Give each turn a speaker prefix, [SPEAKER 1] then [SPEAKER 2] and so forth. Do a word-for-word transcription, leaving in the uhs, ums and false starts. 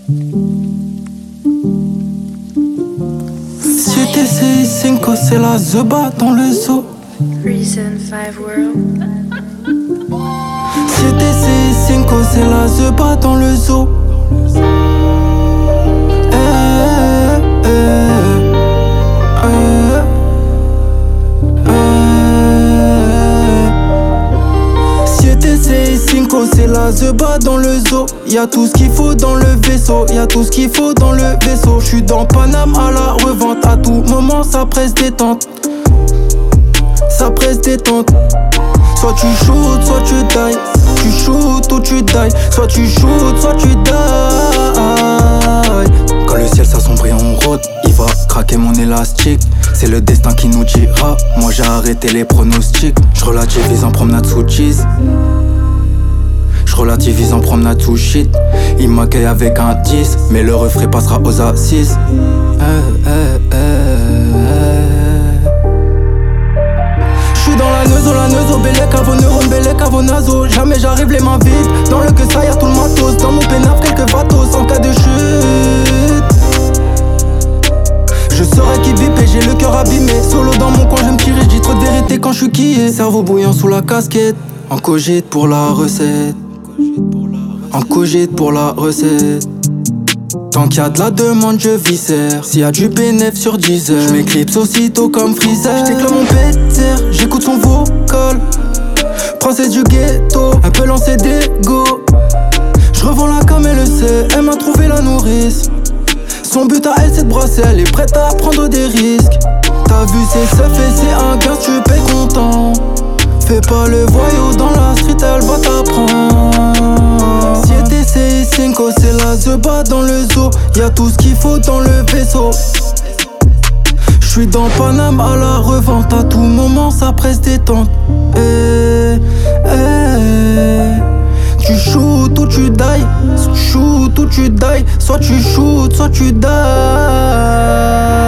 [SPEAKER 1] siete seis cinco, c'est la zeba dans le zoo.
[SPEAKER 2] Reason five World.
[SPEAKER 1] siete seis cinco, c'est la zeba dans le zoo. Eh, eh, eh, eh. siete seis cinco, c'est la zeba dans le zoo. Y'a tout ce qu'il faut dans le vaisseau, y'a tout ce qu'il faut dans le vaisseau. J'suis dans Paname à la revente, à tout moment ça presse détente. Ça presse détente. Soit tu shoots, soit tu die. Tu shoots ou tu die. Soit tu shoots, soit tu die. Quand le ciel s'assombrit on rôde, il va craquer mon élastique. C'est le destin qui nous dira. Moi j'ai arrêté les pronostics. J'relativise en promenade sous cheese. J'relativise en promenade sous shit. Il m'accueille avec un dix, mais le refrain passera aux assises. Eh, eh, eh, eh. J'suis dans la neuzo, la neuzo, bellec à vos neurones, bellec à vos nasos. Jamais j'arrive les mains vides. Dans le que ça y'a tout le matos. Dans mon pénaf quelques vatos en cas de chute. Je saurais qui bip et j'ai le cœur abîmé. Solo dans mon coin, je me tire et j'dis trop de vérité quand j'suis quillé. Cerveau bouillant sous la casquette. En cogite pour la recette. En cogite pour la recette. Tant qu'il y a de la demande, je viscère. S'il y a du bénéf sur dix heures, j'm'éclipse aussitôt comme Freezer. J'déclame mon péter, j'écoute son vocal. Princesse du ghetto, un peu lancé d'ego. J'revends la comme elle le sait, elle m'a trouvé la nourrice. Son but à elle c'est de brasser, elle est prête à prendre des risques. T'as vu c'est seuf et c'est un gars, tu payes content. Fais pas le voyou dans la street, elle va t'apprendre. siete seis cinco, c'est la zeba dans le zoo. Y'a tout ce qu'il faut dans le vaisseau. J'suis dans Paname à la revente, à tout moment ça presse détente. Eh, eh. Tu shoot ou tu die. Shoot ou tu die. Soit tu shoot, soit tu die.